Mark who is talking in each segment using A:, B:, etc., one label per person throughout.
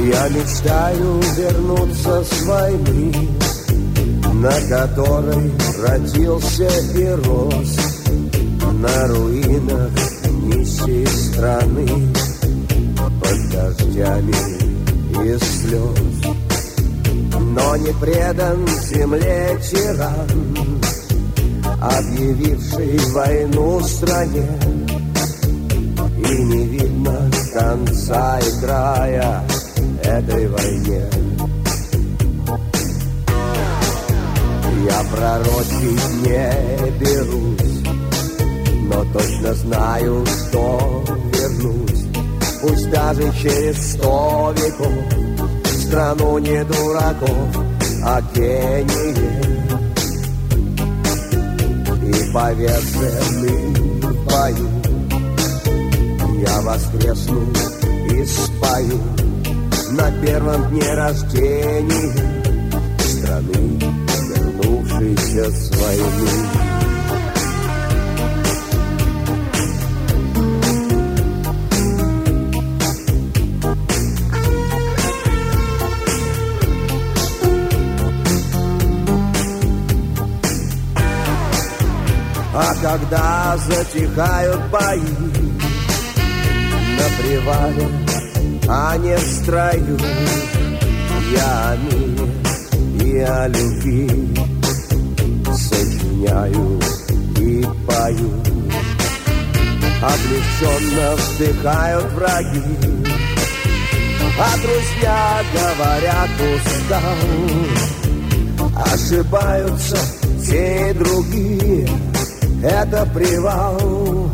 A: Я мечтаю вернуться с войны, на которой родился и рос, на руинах нищей страны, под дождями и слез. Но не предан земле тиран, объявивший войну стране, и не видно конца и края этой войне. Я пророчить не берусь, но точно знаю, что вернусь, пусть даже через 100 веков, в страну не дураков, а гениев. И поверженный в бою я воскресну и спою на первом дне рождения страны, вернувшейся с войны. А когда затихают бои на привале, а не в строю, я о мире и о любви сочиняю и пою. Облегченно вздыхают враги, а друзья говорят устал. Ошибаются те и другие, это привал.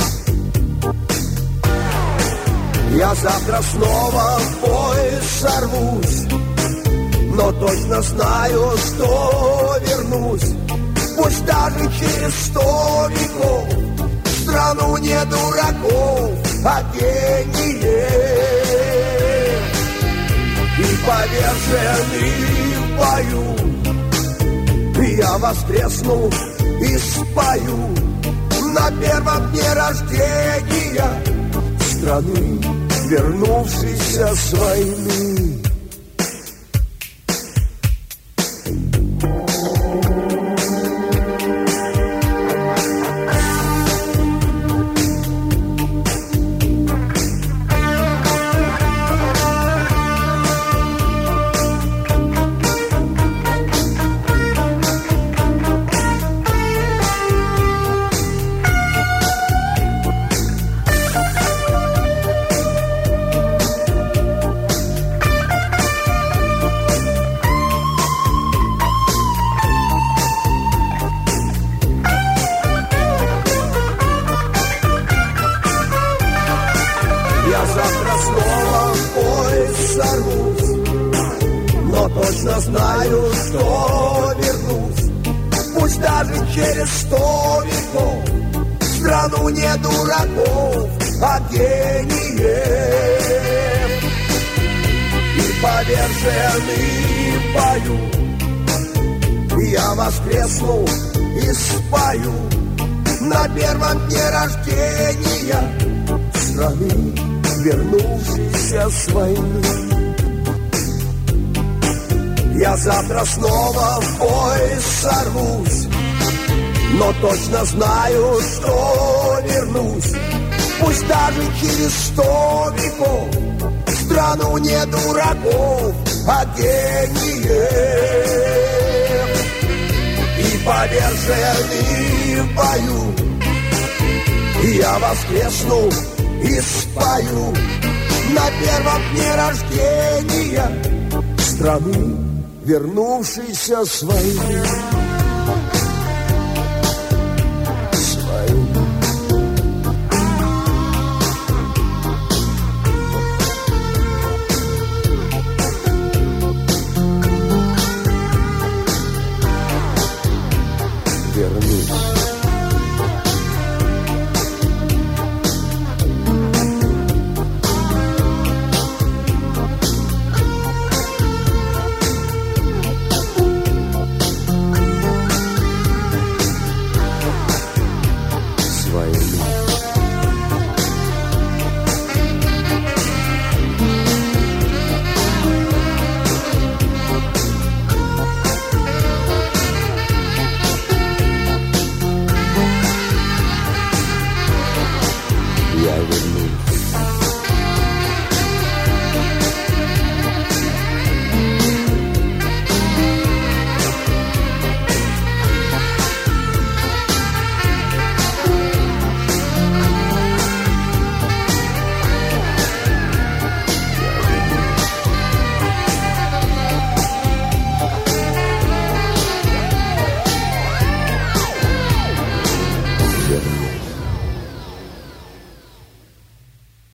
A: Я завтра снова в бой сорвусь, но точно знаю, что вернусь, пусть даже через 100 веков, в страну не дураков, а гениев. И поверженный в бою я воскресну и спою на первом дне рождения страны, вернувшейся с войны. Точно знаю, что вернусь, пусть даже через 100 веков, в страну не дураков, а гениев. И поверженный в бою я воскресну и спою на первом дне рождения страны, вернувшейся с войны. Я завтра снова в бой сорвусь, но точно знаю, что вернусь, пусть даже через 100 веков, в страну не дураков, а гениев. И поверженный в бою я воскресну и спою на первом дне рождения страны, вернувшийся с войны.